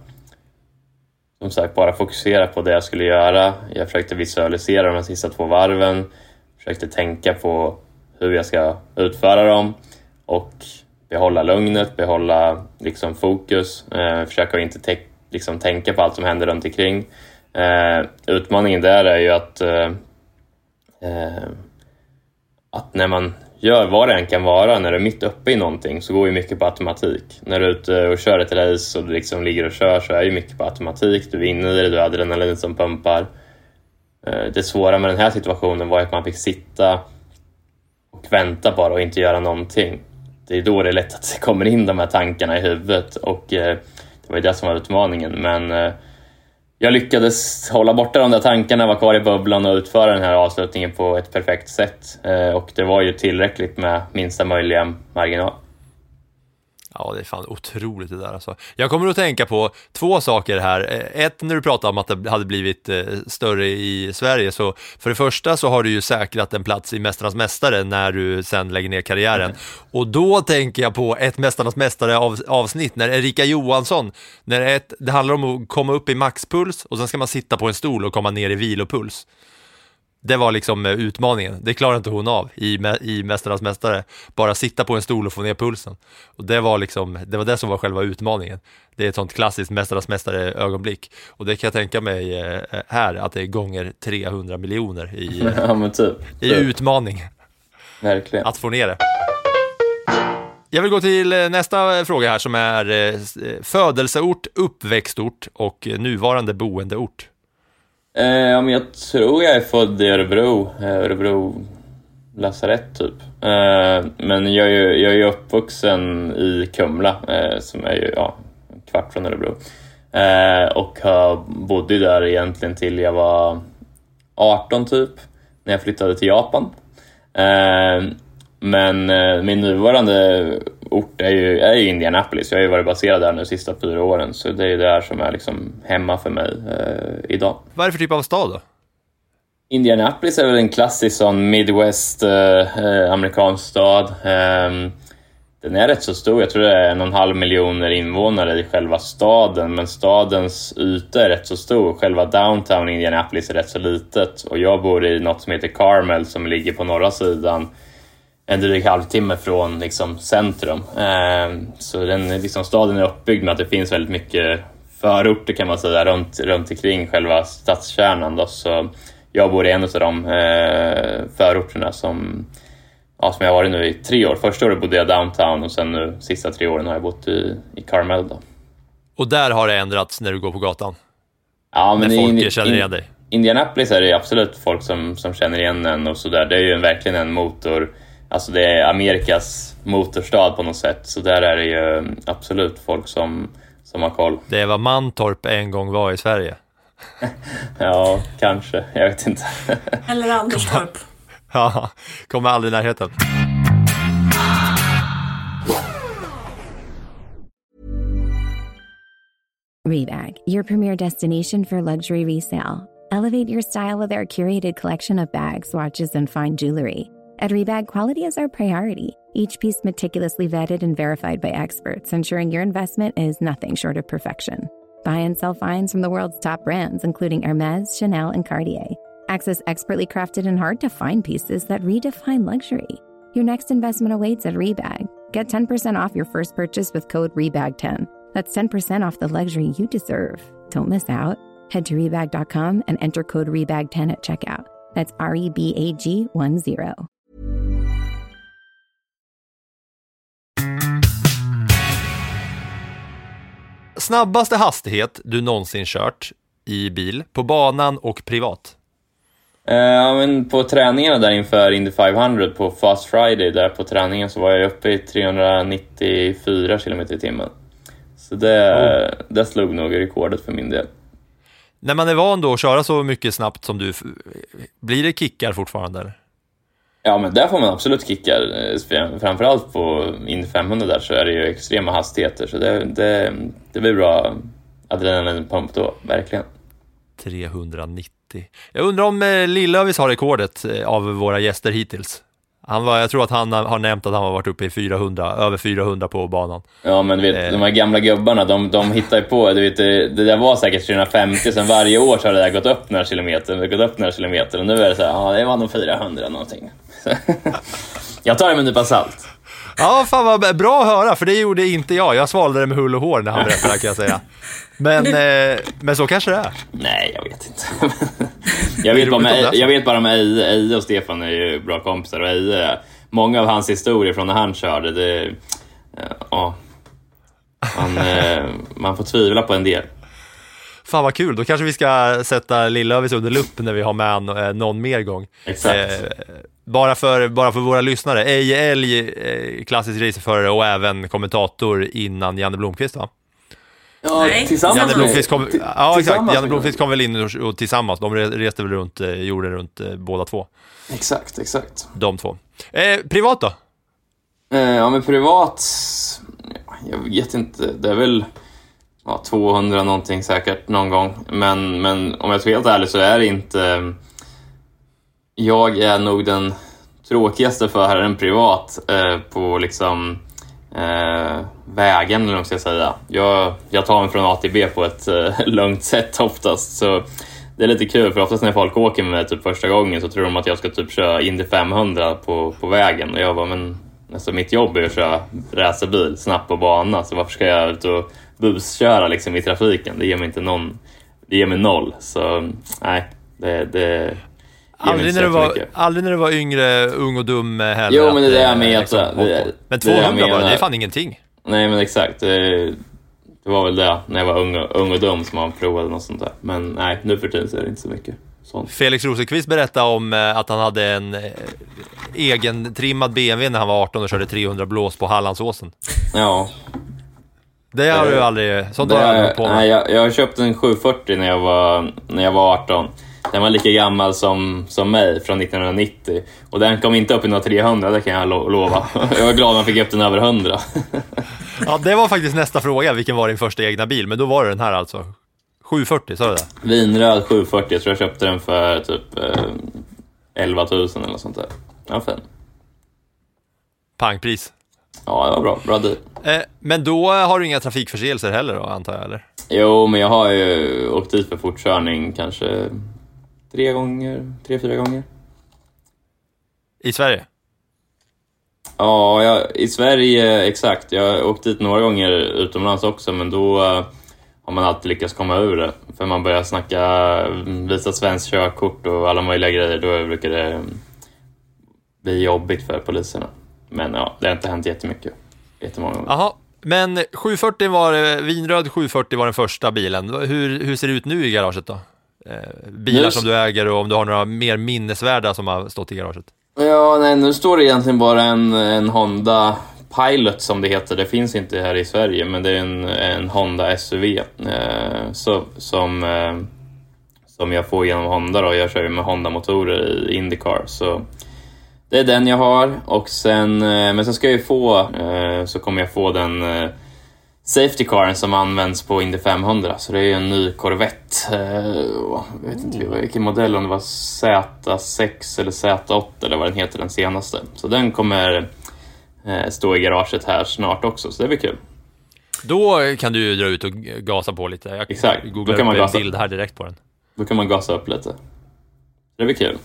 som sagt, bara fokusera på det jag skulle göra. Jag försökte visualisera de här sista två varven, försökte tänka på hur jag ska utföra dem och behålla lugnet, behålla liksom fokus, eh, försöka inte te- liksom tänka på allt som händer runt omkring. Eh, utmaningen där är ju att eh, eh, att när man gör vad det än kan vara, när du är mitt uppe i någonting, så går ju mycket på automatik. När du är ute och kör ett race och du liksom ligger och kör, så är ju mycket på automatik. Du är inne i det, du har adrenalin som pumpar. Eh, det svåra med den här situationen var att man fick sitta och och vänta bara och inte göra någonting. Det är då det är lätt att det kommer in de här tankarna i huvudet, och eh, det var ju det som var utmaningen. Men eh, jag lyckades hålla borta de där tankarna, vara kvar i bubblan och utföra den här avslutningen på ett perfekt sätt. Eh, och det var ju tillräckligt med minsta möjliga marginal. Ja, det är fan otroligt det där alltså. Jag kommer att tänka på två saker här. Ett, när du pratade om att det hade blivit eh, större i Sverige, så för det första så har du ju säkrat en plats i Mästarnas mästare när du sen lägger ner karriären. Mm. Och då tänker jag på ett Mästarnas mästare av, avsnitt när Erika Johansson, när ett, det handlar om att komma upp i maxpuls och sen ska man sitta på en stol och komma ner i vilopuls. Det var liksom utmaningen. Det klarar inte hon av i, i Mästarnas mästare. Bara sitta på en stol och få ner pulsen. Och det var liksom, det var det som var själva utmaningen. Det är ett sånt klassiskt Mästarnas mästare ögonblick. Och det kan jag tänka mig här, att det är gånger trehundra miljoner i, ja, men typ, i typ. utmaning. Verkligen. Att få ner det. Jag vill gå till nästa fråga här, som är födelseort, uppväxtort och nuvarande boendeort. Eh, ja, men jag tror jag är född i Örebro, eh, Örebro lasarett typ. Eh, men jag är ju jag är uppvuxen i Kumla, eh, som är ju ja, en kvart från Örebro. Eh, och jag bodde där egentligen till jag var arton typ, när jag flyttade till Japan. Eh, men eh, min nuvarande ort är ju, är ju Indianapolis. Jag har ju varit baserad där nu de sista fyra åren, så det är ju det här som är liksom hemma för mig eh, idag. Vad är det för typ av stad då? Indianapolis är väl en klassisk sån Midwest eh, amerikansk stad. Eh, den är rätt så stor. Jag tror det är en och en halv miljoner invånare i själva staden, men stadens yta är rätt så stor. Själva downtown Indianapolis är rätt så litet, och jag bor i något som heter Carmel som ligger på norra sidan, en dryg halvtimme från liksom centrum. Eh, så den, liksom, staden är uppbyggd med att det finns väldigt mycket förorter kan man säga runt, runt omkring själva stadskärnan då. Så jag bor i en av de eh, förorterna som, ja, som jag har varit nu i tre år. Första året bodde jag downtown, och sen nu sista tre åren har jag bott i, i Carmel då. Och där har det ändrats när du går på gatan? Ja, men när folk in, känner igen dig? Indianapolis är det absolut folk som, som känner igen en och sådär. Det är ju en, verkligen en motor. Alltså det är Amerikas motorstad på något sätt. Så där är det ju absolut folk som, som har koll. Det är vad Mantorp en gång var i Sverige. Ja, kanske. Jag vet inte. Eller Anderstorp. Ja, kommer aldrig i närheten. Rebag, your premier destination for luxury resale. Elevate your style with our curated collection of bags, watches, and fine jewelry. At Rebag, quality is our priority. Each piece meticulously vetted and verified by experts, ensuring your investment is nothing short of perfection. Buy and sell finds from the world's top brands, including Hermes, Chanel, and Cartier. Access expertly crafted and hard-to-find pieces that redefine luxury. Your next investment awaits at Rebag. Get ten percent off your first purchase with code rebag ten. That's ten percent off the luxury you deserve. Don't miss out. Head to rebag dot com and enter code rebag ten at checkout. That's R E B A G one zero. Snabbaste hastighet du någonsin kört i bil, på banan och privat? Ja, men på träningarna där inför Indy femhundra på Fast Friday, där på träningen så var jag uppe i trehundranittiofyra kilometer i timmen. Så det, oh. det slog nog rekordet för min del. När man är van då att köra så mycket snabbt som du, blir det kickar fortfarande eller? Ja, men där får man absolut kickar. Framförallt på Indy femhundra där så är det ju extrema hastigheter. Så det, det, det blir bra adrenalinpump då, verkligen. trehundranittio. Jag undrar om eh, Lillövis har rekordet eh, av våra gäster hittills. Han var, jag tror att han har nämnt att han har varit uppe i fyrahundra, över fyrahundra på banan. Ja, men du vet, eh. de här gamla gubbarna, de, de hittar ju på, du vet, det, det där var säkert trehundrafemtio, sen varje år så har det där gått upp några kilometer, det gått upp några kilometer, och nu är det så här, ja, det var nog fyrahundra någonting. Jag tar det med en nypa salt. Ja, fan vad bra att höra, för det gjorde inte jag. Jag svalde det med hull och hår när han berättade, kan jag säga. Men, eh, men så kanske det är. Nej, jag vet inte. jag, vet bara med, jag vet bara med Eje, Eje och Stefan är ju bra kompisar. Och Eje, många av hans historier från när han körde, det, ja, man, man får tvivla på en del. Fan vad kul, då kanske vi ska sätta Lillövis under lupp när vi har med någon mer gång. Exakt. Bara för, bara för våra lyssnare, Eje Elg, eh, klassisk racerförare och även kommentator innan Janne Blomqvist, va? Ja, Nej. tillsammans. Janne Blomqvist kom, T- ja, exakt. Janne med Blomqvist kom väl in och, och tillsammans. De reste väl runt eh, jorden runt eh, båda två. Exakt, exakt. De två. Eh, privat då? Eh, ja, men privat... Jag vet inte. Det är väl ja, tvåhundra någonting säkert någon gång. Men, men om jag ska vara helt ärlig så är det inte... Jag är nog den tråkigaste föraren privat eh, på liksom... Eh, vägen eller vad man ska säga. Jag, jag tar mig från A till B på ett eh, lugnt sätt oftast, så det är lite kul för oftast när folk åker med mig typ första gången så tror de att jag ska typ köra Indy femhundra på, på vägen och jag bara, men alltså, mitt jobb är att köra racerbil snabbt på bana, så varför ska jag ut och busköra liksom i trafiken? Det ger mig inte någon, det ger mig noll, så nej, det, det Aldrig när, du var, aldrig när du var yngre, ung och dum heller. Jo, men det är jag med liksom, att, det, men tvåhundra bara, det är fan ingenting. Nej, men exakt. Det, det var väl det när jag var ung, ung och dum som man provade något sånt där. Men nej, nu för tiden så är det inte så mycket sånt. Felix Rosenqvist berättade om att han hade en eh, egen trimmad B M W när han var arton och körde trehundra blås på Hallandsåsen. Ja. Det har du aldrig, sånt har jag aldrig på med. Nej, jag, jag köpte en sjuhundrafyrtio när jag var, när jag var arton. Den var lika gammal som, som mig från nittonhundranittio. Och den kom inte upp i några trehundra, det kan jag lo- lova. Jag var glad att man fick upp den över hundra. Ja, det var faktiskt nästa fråga. Vilken var din första egna bil? Men då var det den här alltså. sjuhundrafyrtio, sa du det? Vinröd sjuhundrafyrtio, jag tror jag köpte den för typ eh, elva tusen eller sånt där. Ja, fin. Pangpris. Ja, det var bra. Bra deal. Eh, men då har du inga trafikförseelser heller då, antar jag, eller? Jo, men jag har ju åkt dit för fortkörning kanske tre gånger, tre, fyra gånger. I Sverige? Ja, jag, i Sverige, exakt. Jag har åkt dit några gånger utomlands också, men då uh, har man alltid lyckats komma ur det. För man börjar snacka, visa svensk körkort och alla möjliga grejer, då brukar det bli jobbigt för poliserna. Men ja, det har inte hänt jättemycket. Jättemånga gånger. Jaha, men sjuhundrafyrtio var, vinröd sjuhundrafyrtio var den första bilen. Hur, hur ser det ut nu i garaget då? Eh, bilar nu... som du äger och om du har några mer minnesvärda som har stått i garaget? Ja, nej, nu står det egentligen bara en, en Honda Pilot som det heter. Det finns inte här i Sverige, men det är en, en Honda S U V eh, så, som, eh, som jag får genom Honda då. Jag kör ju med Honda-motorer i IndyCar, så det är den jag har. Och sen, eh, men sen ska jag ju få, eh, så kommer jag få den eh, safety caren som används på Indy femhundra. Så det är ju en ny Corvette. Eh, jag vet inte vilken modell, om det var Z sex eller Z åtta eller vad den heter, den senaste. Så den kommer eh, stå i garaget här snart också, så det blir kul. Då kan du dra ut och gasa på lite. Jag Exakt, googlar då kan man upp gasa. en bild här direkt på den. Då kan man gasa upp lite. Det blir kul.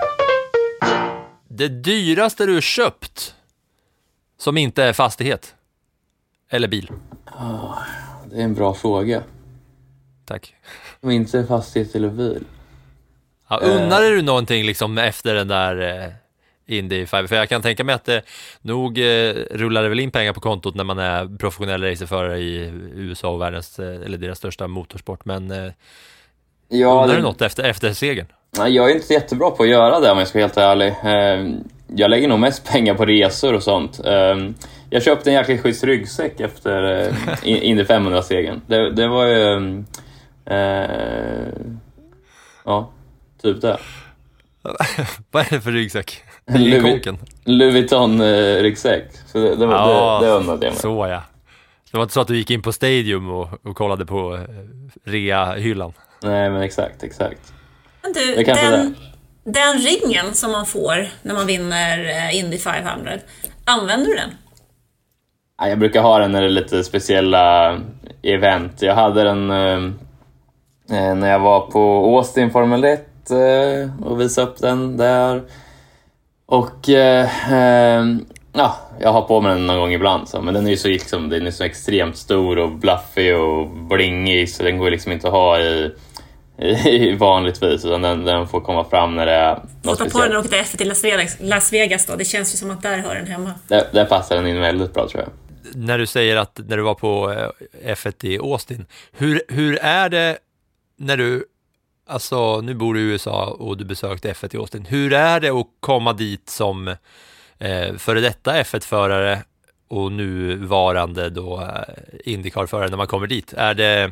Det dyraste du köpt som inte är fastighet eller bil? Oh, det är en bra fråga. Tack. Som inte är fastighet eller bil. Ja, unnade uh. du någonting liksom efter den där eh, Indy fem? För jag kan tänka mig att det nog eh, rullar det väl in pengar på kontot när man är professionell racerförare i U S A och världens, eh, eller deras största motorsport. Men eh, ja, undrar det... du något efter, efter segern? Nej, jag är inte jättebra på att göra det om jag ska vara helt ärlig. Uh, jag lägger nog mest pengar på resor och sånt. Uh, jag köpte en jäkligt schysst ryggsäck efter uh, Indy femhundra-segern. Det, det var ju... Uh, ja, typ det. Vad är det för ryggsäck? Louis, Louis Vuitton-ryggsäck. Så det, det, ja, det, det undrade jag mig. Så ja. Det var inte så att du gick in på Stadium och, och kollade på rea-hyllan. Nej, men exakt, exakt. Men du, den, den ringen som man får när man vinner Indy femhundra, använder du den? Ja, jag brukar ha den när det är lite speciella event. Jag hade den eh, när jag var på Austin Formel ett eh, och visade upp den där. Och eh, eh, ja, jag har på mig den någon gång ibland. Så. Men den är ju så, liksom, den är så extremt stor och bluffig och blingig, så den går liksom inte att ha i, i vanligtvis. Utan den, den får komma fram när det är något speciellt. Ta på den och åka till F ett till Las Vegas, Las Vegas då. Det känns ju som att där hör den hemma. Där, där passar den in väldigt bra, tror jag. När du säger att när du var på F ett i Austin, hur, hur är det när du Alltså, nu bor du i U S A och du besökte F ett i Austin. Hur är det att komma dit som eh, före detta F ett-förare och nuvarande då eh, IndyCar-förare när man kommer dit? Är det,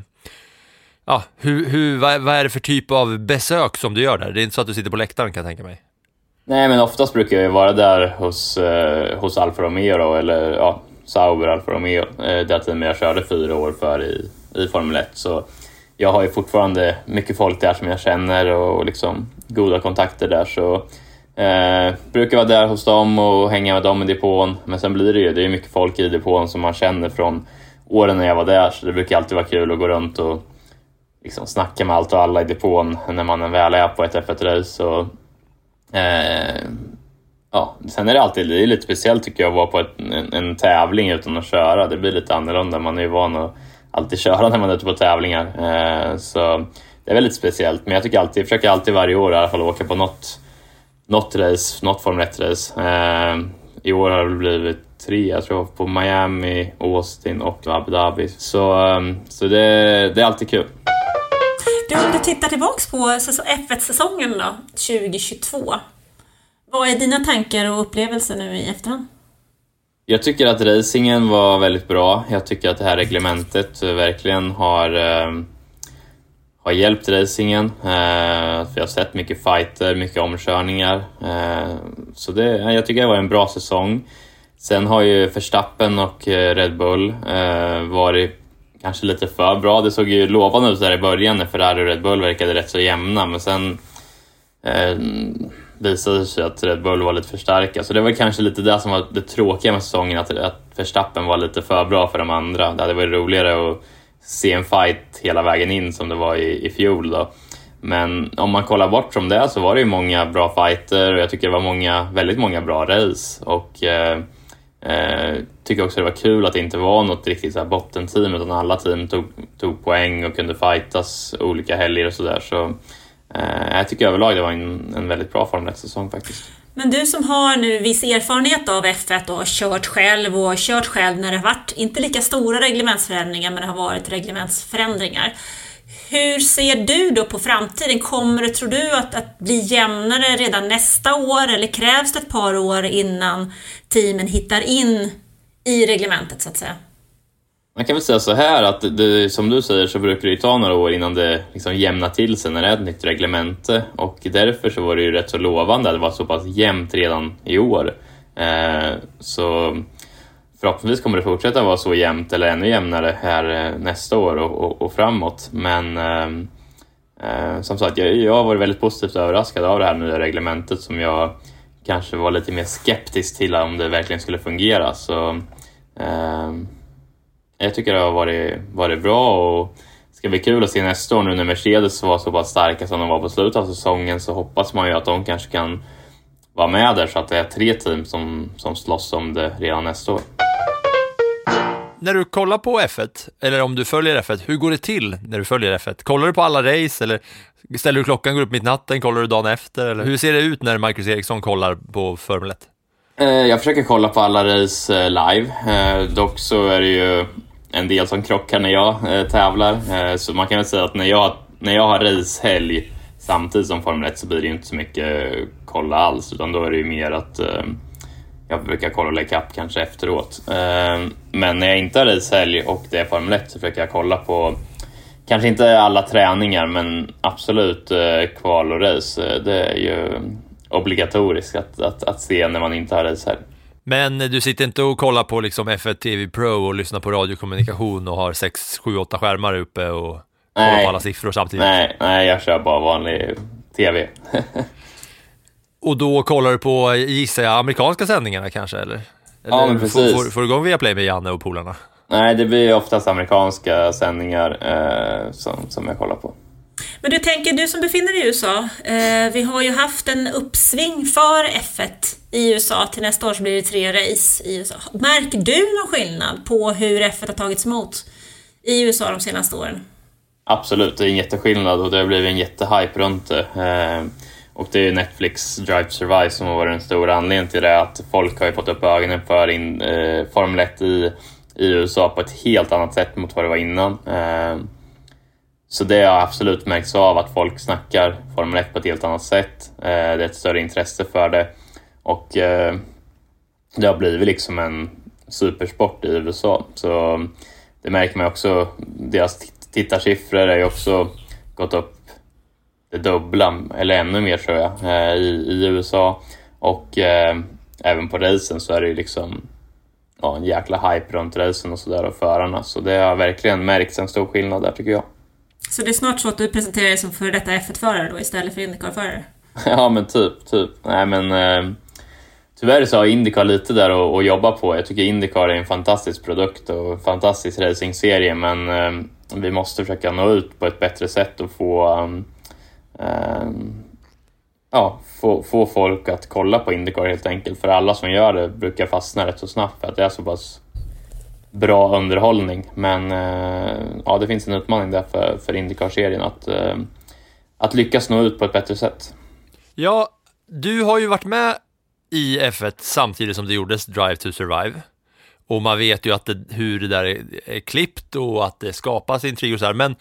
ja, hur, hur, vad, vad är det för typ av besök som du gör där? Det är inte så att du sitter på läktaren, kan jag tänka mig. Nej, men oftast brukar jag vara där hos, eh, hos Alfa Romeo då, eller ja, Sauber Alfa Romeo, eh, där tiden jag körde fyra år för i, i Formel ett. Så jag har ju fortfarande mycket folk där som jag känner och liksom goda kontakter där, så eh, brukar vara där hos dem och hänga med dem i depån. Men sen blir det ju, det är mycket folk i depån som man känner från åren när jag var där, så det brukar alltid vara kul att gå runt och liksom snacka med allt och alla i depån när man väl är på ett F ett-race. Och eh, ja, sen är det alltid det är lite speciellt tycker jag att vara på ett, en, en tävling utan att köra. Det blir lite annorlunda, man är ju van att alltid köra när man är ute på tävlingar. Eh, så det är väldigt speciellt. Men jag tycker alltid, jag försöker alltid varje år i alla fall åka på något, något race, något Formel ett-race. Eh, I år har det blivit tre, jag tror, på Miami, Austin och Abu Dhabi. Så, så det, det är alltid kul. Du, om du tittar tillbaks på F ett-säsongen då, tjugo tjugotvå. Vad är dina tankar och upplevelser nu i efterhand? Jag tycker att racingen var väldigt bra. Jag tycker att det här reglementet verkligen har, eh, har hjälpt racingen. Eh, vi har sett mycket fighter, mycket omkörningar. Eh, så det, jag tycker det var en bra säsong. Sen har ju Verstappen och Red Bull eh, varit kanske lite för bra. Det såg ju lovande ut där i början när Ferrari och Red Bull verkade rätt så jämna. Men sen eh, visade det sig att Red Bull var lite för starka. Så det var kanske lite det som var det tråkiga med säsongen. Att, att Verstappen var lite för bra för de andra. Det hade varit roligare att se en fight hela vägen in som det var i, i fjol då. Men om man kollar bort från det så var det ju många bra fighter. Och jag tycker det var många, väldigt många bra race. Och eh, eh, tycker också det var kul att det inte var något riktigt så här bottenteam. Utan alla team tog, tog poäng och kunde fightas olika helger och sådär. Så eh, jag tycker överlag det var en, en väldigt bra Formel ett-säsong faktiskt. Men du som har nu viss erfarenhet av F ett och har kört själv och kört själv när det har varit inte lika stora reglementsförändringar men det har varit reglementsförändringar. Hur ser du då på framtiden? Kommer det, tror du, att, att bli jämnare redan nästa år eller krävs det ett par år innan teamen hittar in i reglementet så att säga? Man kan väl säga så här att det, som du säger så brukar det ju ta några år innan det liksom jämnar till sig när det är ett nytt reglemente. Och därför så var det ju rätt så lovande att det var så pass jämnt redan i år. Eh, så förhoppningsvis kommer det fortsätta vara så jämnt eller ännu jämnare här nästa år och, och, och framåt. Men eh, eh, som sagt, jag, jag har varit väldigt positivt överraskad av det här nya reglementet som jag kanske var lite mer skeptisk till om det verkligen skulle fungera. Så eh, jag tycker det har varit, varit bra och det ska bli kul att se nästa år nu när Mercedes var så pass starka som de var på slutet av säsongen, så hoppas man ju att de kanske kan vara med där så att det är tre team som, som slåss om det redan nästa år. När du kollar på F ett, eller om du följer F ett, hur går det till när du följer F ett? Kollar du på alla race eller ställer du klockan, går upp mitt natten, kollar du dagen efter? Eller hur ser det ut när Marcus Ericsson kollar på Formel ett? Jag försöker kolla på alla race live. Dock så är det ju en del som krockar när jag tävlar. Så man kan väl säga att när jag, när jag har racehelg samtidigt som Formel ett så blir det ju inte så mycket kolla alls. Utan då är det ju mer att jag brukar kolla och lägga upp kanske efteråt. Men när jag inte har racehelg och det är Formel ett så försöker jag kolla på kanske inte alla träningar men absolut kval och race. Det är ju obligatoriskt att, att, att se när man inte har racehelg. Men du sitter inte och kollar på liksom F ett T V Pro och lyssnar på radiokommunikation och har sex, sju, åtta skärmar uppe och kollar på alla siffror samtidigt? Nej, nej, jag kör bara vanlig tv. Och då kollar du på, gissar jag, amerikanska sändningarna kanske, eller? eller ja, men precis. Får, får du igång via Play med Janne och polarna? Nej, det blir oftast amerikanska sändningar eh, som, som jag kollar på. Men du tänker, du som befinner dig i U S A, eh, vi har ju haft en uppsving för F ett i U S A. Till nästa år så blir det tre race i U S A. Märker du någon skillnad på hur F ett har tagits emot i U S A de senaste åren? Absolut, det är en jätteskillnad och det har blivit en jättehype runt det. Eh, och det är Netflix Drive to Survive som har varit en stor anledning till det. Att folk har ju fått upp ögonen för in, eh, Formel ett i, i U S A på ett helt annat sätt mot vad det var innan. Eh, Så det har absolut märkts av att folk snackar Formel ett på ett helt annat sätt. Det är ett större intresse för det. Och det har blivit liksom en supersport i U S A. Så det märker man också. Deras tittarsiffror är ju också gått upp det dubbla, eller ännu mer tror jag, i, i U S A. Och eh, även på racen så är det ju liksom ja, en jäkla hype runt racen och sådär och förarna. Så det har verkligen märkts en stor skillnad där tycker jag. Så det är snart så att du presenterar dig som för detta F ett-förare då istället för IndyCar-förare? Ja men typ, typ. Nej men eh, tyvärr så har IndyCar lite där att, att jobba på. Jag tycker IndyCar är en fantastisk produkt och en fantastisk racingserie, men eh, vi måste försöka nå ut på ett bättre sätt och få um, um, ja, få, få folk att kolla på IndyCar helt enkelt. För alla som gör det brukar fastna rätt så snabbt för att det är så pass bra underhållning. Men uh, ja, det finns en utmaning där för, för IndyCar-serien att, uh, att lyckas nå ut på ett bättre sätt. Ja, du har ju varit med i F ett samtidigt som det gjordes Drive to Survive. Och man vet ju att det, hur det där är, är klippt och att det skapas intrig och så här. Men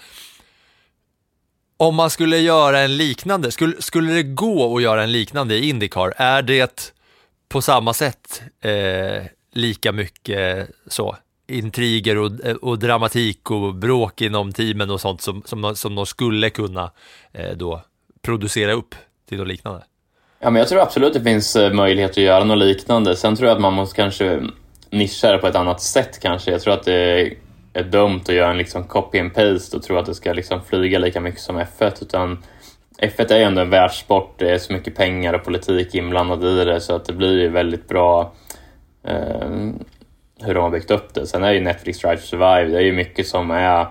om man skulle göra en liknande, skulle, skulle det gå att göra en liknande i IndyCar? Är det på samma sätt eh, lika mycket så intriger och, och dramatik och bråk inom teamen och sånt som, som, som de skulle kunna eh, då producera upp till något liknande? Ja, men jag tror absolut det finns möjlighet att göra något liknande. Sen tror jag att man måste kanske nischa det på ett annat sätt kanske. Jag tror att det är dumt att göra en liksom copy and paste och tro att det ska liksom flyga lika mycket som F ett. Utan F ett är ju ändå en världssport. Det är så mycket pengar och politik inblandad i det, så att det blir ju väldigt bra eh, hur de har byggt upp det. Sen är ju Netflix Drive to Survive, det är ju mycket som är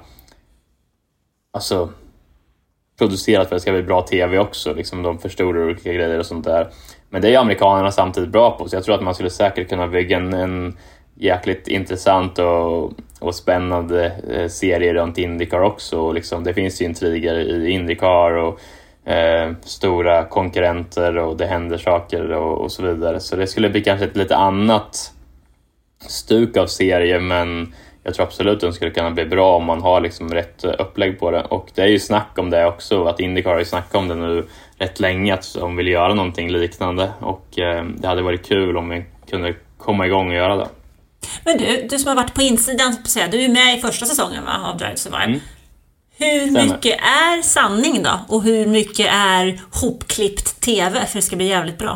alltså producerat för att det ska bli bra tv också. Liksom de förstorar olika grejer och sånt där. Men det är ju amerikanerna samtidigt bra på, så jag tror att man skulle säkert kunna bygga en, en jäkligt intressant och, och spännande eh, serie runt IndyCar också. Och liksom, det finns ju intriger i IndyCar och eh, stora konkurrenter och det händer saker och, och så vidare. Så det skulle bli kanske ett lite annat stuk av serie, men jag tror absolut att den skulle kunna bli bra om man har liksom rätt upplägg på det. Och det är ju snack om det också, att IndyCar har ju snackat om det nu rätt länge, att de vill göra någonting liknande. Och eh, det hade varit kul om vi kunde komma igång och göra det. Men du, du som har varit på insidan, du är med i första säsongen va, av Drive to Survive. Mm. Hur mycket är sanning då? Och hur mycket är hopklippt tv för det ska bli jävligt bra?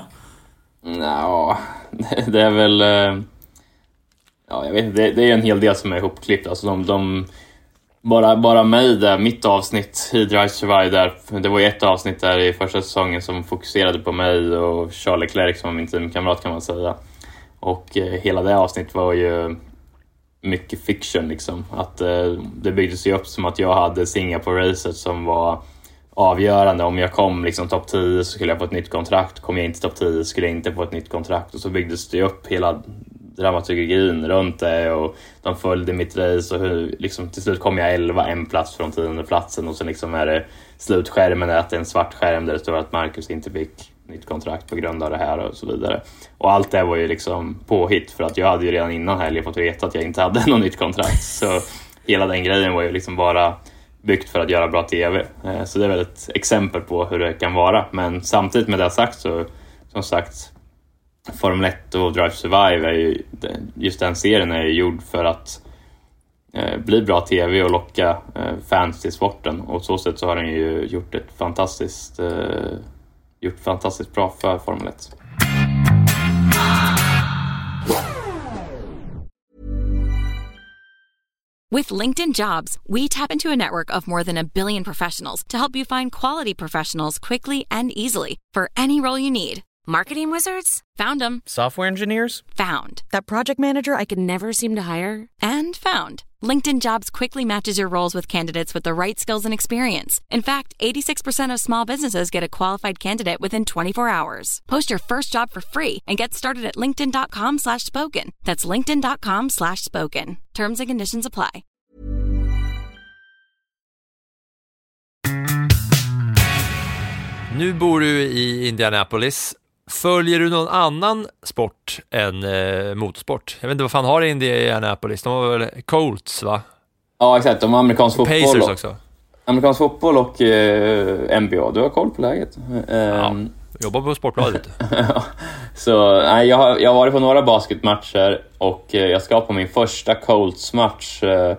Ja, det är väl... Ja, jag vet, det, det är en hel del som är ihopklippt. Alltså de, de, bara, bara mig där, mitt avsnitt i Drive to Survive där, det var ju ett avsnitt där i första säsongen som fokuserade på mig och Charles Leclerc som var min teamkamrat kan man säga. Och eh, hela det avsnitt var ju mycket fiction liksom. Att eh, det byggdes ju upp som att jag hade Singapore-racet som var avgörande. Om jag kom liksom topp tio så skulle jag få ett nytt kontrakt. Kom jag inte topp tio så skulle jag inte få ett nytt kontrakt. Och så byggdes det upp hela dramaturgin runt det och de följde mitt race och hur, liksom, till slut kom jag elva, en plats från tionde platsen och så liksom är det slutskärmen är att det är en svart skärm där det står att Marcus inte fick nytt kontrakt på grund av det här och så vidare. Och allt det var ju liksom påhitt för att jag hade ju redan innan helgen fått veta att jag inte hade något nytt kontrakt, så hela den grejen var ju liksom bara byggt för att göra bra tv. Så det är väl ett exempel på hur det kan vara, men samtidigt med det sagt så som sagt Formel ett och Drive to Survive är ju, just den serien är ju gjord för att eh, bli bra tv och locka eh, fans till sporten, och så sätt så har den ju gjort ett fantastiskt eh, gjort fantastiskt bra för Formel ett. With LinkedIn Jobs, we tap into a network of more than a billion professionals to help you find quality professionals quickly and easily for any role you need. Marketing wizards? Found them. Software engineers? Found. That project manager I could never seem to hire? And found. LinkedIn Jobs quickly matches your roles with candidates with the right skills and experience. In fact, eighty-six percent of small businesses get a qualified candidate within twenty-four hours. Post your first job for free and get started at linkedin.com slash spoken. That's linkedin.com slash spoken. Terms and conditions apply. Nu bor du i Indianapolis. Följer du någon annan sport än eh, motorsport? Jag vet inte vad fan har i Indianapolis. De var väl Colts va? Ja exakt, de har amerikansk fotboll. Pacers också. Amerikansk fotboll och eh, N B A. Du har koll på läget. Eh, ja, jobbar på Sportbladet. Så nej, jag har, jag har varit på några basketmatcher och eh, jag ska på min första Colts-match eh,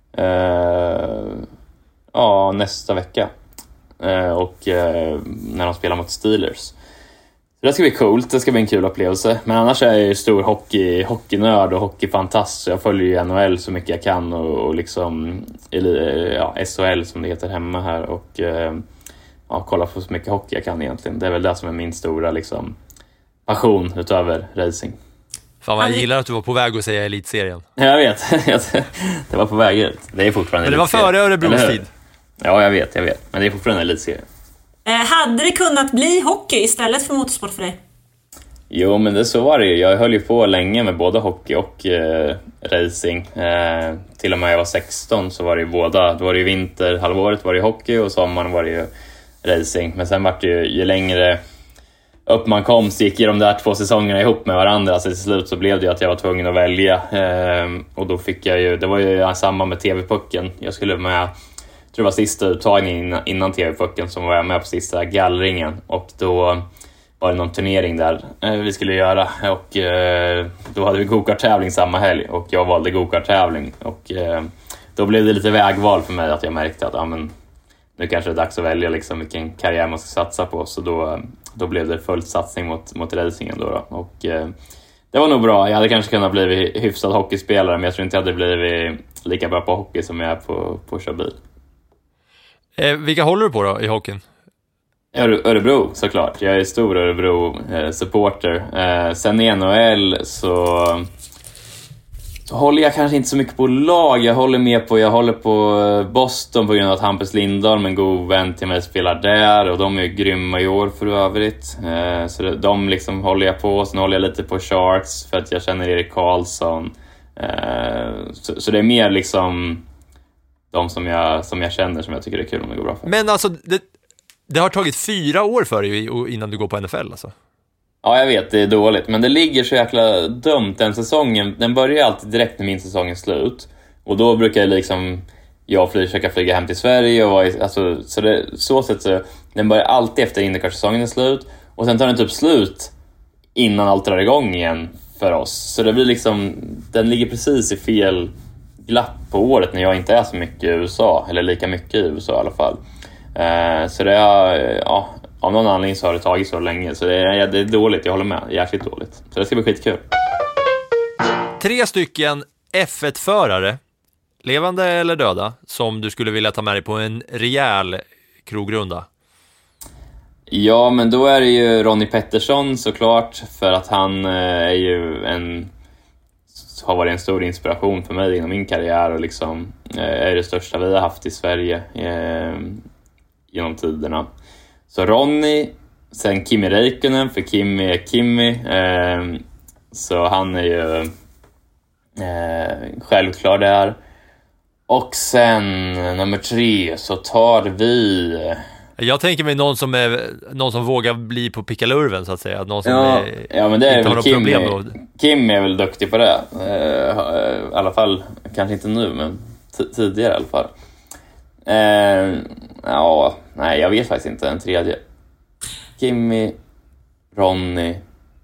eh, ja, nästa vecka. Eh, och eh, när de spelar mot Steelers. Det ska bli coolt, det ska bli en kul upplevelse. Men annars är jag ju stor hockey, hockeynörd och hockeyfantast. Så jag följer ju N H L så mycket jag kan. Och, och liksom ja, S H L som det heter hemma här. Och ja, kolla på så mycket hockey jag kan egentligen. Det är väl det som är min stora liksom, passion utöver racing. Fan vad jag gillar att du var på väg att säga elitserien. Jag vet, det var på väg ut. Det är fortfarande men det var före Örebros tid. Ja, jag vet, jag vet. Men det är fortfarande elitserien. Eh, hade det kunnat bli hockey istället för motorsport för dig? Jo, men det så var det ju. Jag höll ju på länge med både hockey och eh, racing. Eh, till och med jag var sexton så var det ju båda. Då var det ju vinter, halvåret var det hockey och sommaren var det ju racing. Men sen var det ju, ju längre upp man kom så gick ju de där två säsongerna ihop med varandra. Så till slut så blev det ju att jag var tvungen att välja. Eh, och då fick jag ju, det var ju samma med T V-pucken. Jag skulle med... Jag tror det var sista uttagningen innan, innan T V-pucken som var jag med på sista gallringen. Och då var det någon turnering där eh, vi skulle göra. Och eh, då hade vi go-kart-tävling samma helg. Och jag valde go-kart-tävling. Och eh, då blev det lite vägval för mig att jag märkte att ah, men, nu kanske det är dags att välja liksom, vilken karriär man ska satsa på. Så då, då blev det full satsning mot, mot racingen. Då, då. Och eh, det var nog bra. Jag hade kanske kunnat bli hyfsad hockeyspelare. Men jag tror inte jag hade blivit lika bra på hockey som jag är på, på att köra bil. Eh, vilka håller du på då i hockeyn? Öre- Örebro såklart. Jag är stor Örebro-supporter. Eh, sen i N H L så, så håller jag kanske inte så mycket på lag. Jag håller med på, jag håller på Boston på grund av att Hampus Lindahl, en god vän till mig, spelar där. Och de är grymma i år för övrigt. Eh, så det, de liksom håller jag på. Sen håller jag lite på Sharks för att jag känner Erik Karlsson. Eh, så, så det är mer liksom... de som jag, som jag känner som jag tycker är kul om det går bra för. Men alltså, det, det har tagit fyra år för dig innan du går på N F L alltså? Ja, jag vet, det är dåligt. Men det ligger så jäkla dumt den säsongen. Den börjar alltid direkt när min säsong är slut. Och då brukar jag liksom, jag fly, försöka flyga hem till Sverige. Och, alltså, så det, så sätt så, den börjar alltid efter IndyCar-säsongen är slut. Och sen tar den typ slut innan allt drar igång igen för oss. Så det blir liksom, den ligger precis i fel... glapp på året när jag inte är så mycket i U S A, eller lika mycket i U S A i alla fall. Eh, så det är, ja, av någon anledning så har det tagit så länge, så det är, det är dåligt, jag håller med, jäkligt dåligt. Så det ska bli skitkul. Tre stycken F ett-förare, levande eller döda, som du skulle vilja ta med dig på en rejäl krogrunda. Ja, men då är det ju Ronnie Peterson såklart, för att han eh, är ju en har varit en stor inspiration för mig inom min karriär och liksom eh, är det största vi har haft i Sverige eh, genom tiderna. Så Ronnie, sen Kimi Räikkönen, för Kimi är Kimi, eh, så han är ju eh, självklar där. Och sen nummer tre så tar vi... Jag tänker mig någon som, är, någon som vågar bli på pickalurven så att säga. Någon som ja, är, ja, men det är inte har väl något Kim, problem. Kim är väl duktig på det. Uh, I alla fall, kanske inte nu, men t- tidigare i alla fall. Uh, ja, nej, jag vet faktiskt inte en tredje. Kimi, Ronnie.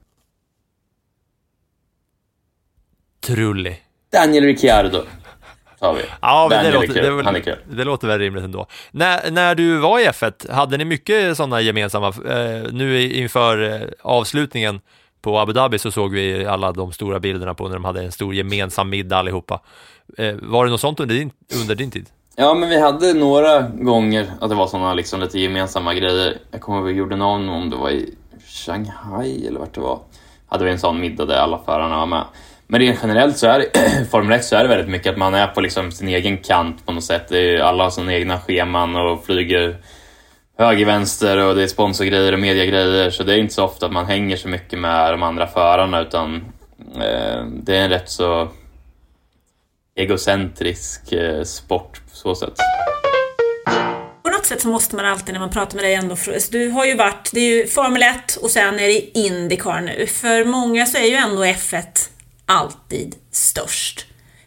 Trulli. Daniel Ricciardo. Vi. Ja, men det låter, kul. det, Han är kul. Det låter väl rimligt ändå. När, när du var i F ett, hade ni mycket sådana gemensamma, eh, nu inför eh, avslutningen på Abu Dhabi så såg vi alla de stora bilderna på när de hade en stor gemensam middag allihopa. Eh, var det något sånt under din, under din tid? Ja, men vi hade några gånger att det var sådana liksom lite gemensamma grejer. Jag kommer ihåg vi gjorde någon, om det var i Shanghai eller vart det var. Hade vi en sån middag där alla förarna var med. Men rent generellt så är det, Formel ett så är det väldigt mycket att man är på liksom sin egen kant på något sätt. Det är, alla har sina egna scheman och flyger höger, vänster och det är sponsorgrejer och mediegrejer. Så det är inte så ofta att man hänger så mycket med de andra förarna, utan eh, det är en rätt så egocentrisk eh, sport på så sätt. På något sätt så måste man alltid när man pratar med dig ändå, du har ju varit, det är ju Formel ett och sen är det IndyCar nu. För många så är ju ändå F ett alltid störst.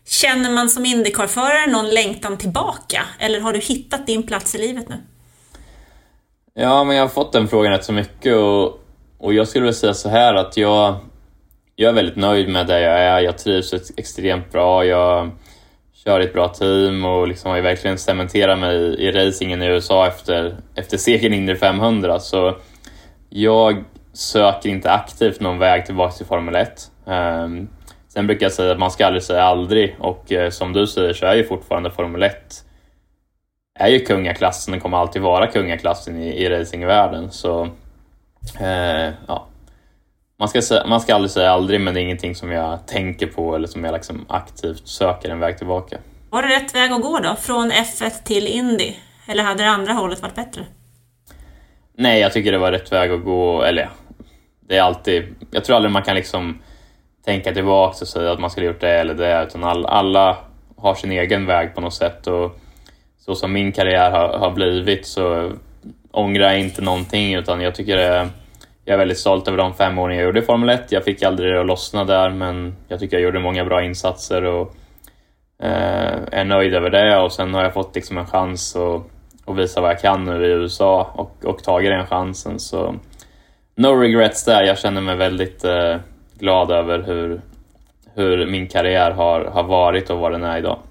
Känner man som IndyCar-förare någon längtan tillbaka? Eller har du hittat din plats i livet nu? Ja, men jag har fått den frågan rätt så mycket och, och jag skulle vilja säga så här att jag, jag är väldigt nöjd med det jag är. Jag trivs extremt bra. Jag kör i ett bra team och liksom har verkligen cementerat mig i, i racingen i U S A efter, efter segern Indy femhundra. Så jag söker inte aktivt någon väg tillbaka till Formel ett. Um, sen brukar jag säga att man ska aldrig säga aldrig. Och uh, som du säger så är ju fortfarande Formel ett är ju kungaklassen. Den kommer alltid vara kungaklassen i, i racingvärlden. Så uh, ja, man ska, säga, man ska aldrig säga aldrig, men det är ingenting som jag tänker på eller som jag liksom aktivt söker en väg tillbaka. Var det rätt väg att gå då? Från F ett till Indy? Eller hade det andra hållet varit bättre? Nej, jag tycker det var rätt väg att gå. Eller det är alltid, jag tror aldrig man kan liksom tänka tillbaka och säga att man skulle gjort det eller det, utan all, alla har sin egen väg på något sätt. Och så som min karriär har, har blivit så ångrar jag inte någonting, utan jag tycker det, jag är väldigt stolt över de fem åren jag gjorde i Formel ett. Jag fick aldrig det att lossna där, men jag tycker jag gjorde många bra insatser och eh, är nöjd över det. Och sen har jag fått liksom en chans att, att visa vad jag kan nu i U S A och, och tagit den chansen. Så no regrets där. Jag känner mig väldigt eh, glad över hur, hur min karriär har, har varit och vad den är idag.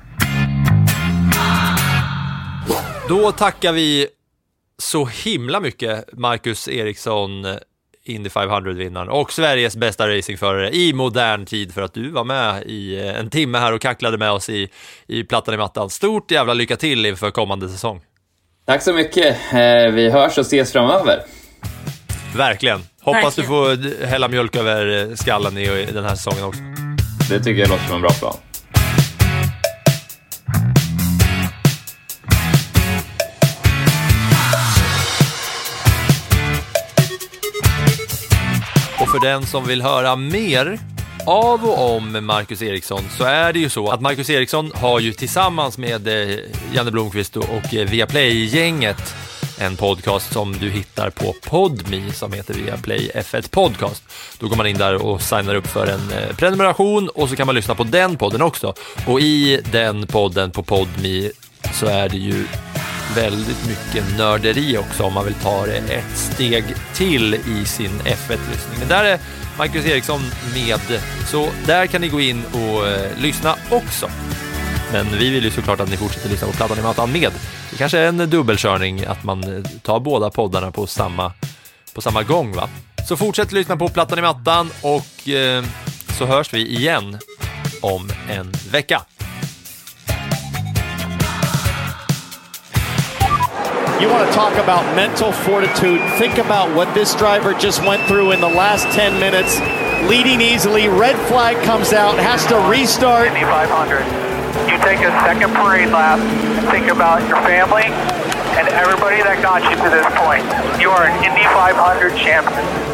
Då tackar vi så himla mycket Marcus Ericsson, Indy femhundra-vinnaren och Sveriges bästa racingförare i modern tid, för att du var med i en timme här och kacklade med oss i, i plattan i mattan. Stort jävla lycka till inför kommande säsong. Tack så mycket. Vi hörs och ses framöver. Verkligen. Hoppas Verkligen. Du får hälla mjölk över skallen i den här säsongen också. Det tycker jag låter som en bra plan. Och för den som vill höra mer av och om Marcus Ericsson så är det ju så att Marcus Ericsson har ju tillsammans med Janne Blomqvist och Viaplay-gänget en podcast som du hittar på Podme som heter Viaplay F ett Podcast. Då går man in där och signar upp för en prenumeration och så kan man lyssna på den podden också. Och i den podden på Podme så är det ju väldigt mycket nörderi också om man vill ta det ett steg till i sin F ett-lyssning. Men där är Marcus Ericsson med, så där kan ni gå in och eh, lyssna också. Men vi vill ju såklart att ni fortsätter lyssna på plattan i mattan med. Det kanske är en dubbelkörning att man tar båda poddarna på samma, på samma gång, va? Så fortsätt lyssna på plattan i mattan och eh, så hörs vi igen om en vecka. You want to talk about mental fortitude. Think about what this driver just went through in the last ten minutes. Leading easily, red flag comes out, has to restart. Indy five hundred. You take a second parade lap and think about your family and everybody that got you to this point. You are an Indy five hundred champion.